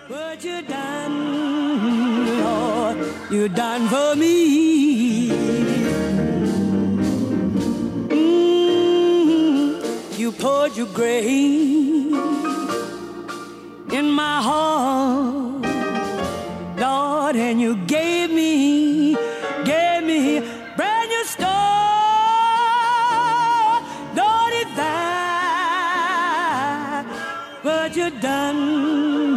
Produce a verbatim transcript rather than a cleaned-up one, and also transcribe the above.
What you done, Lord, you done for me. Mm, you poured your grace in my heart, Lord, and you gave me, gave me brand new start. Lord, is that what you done?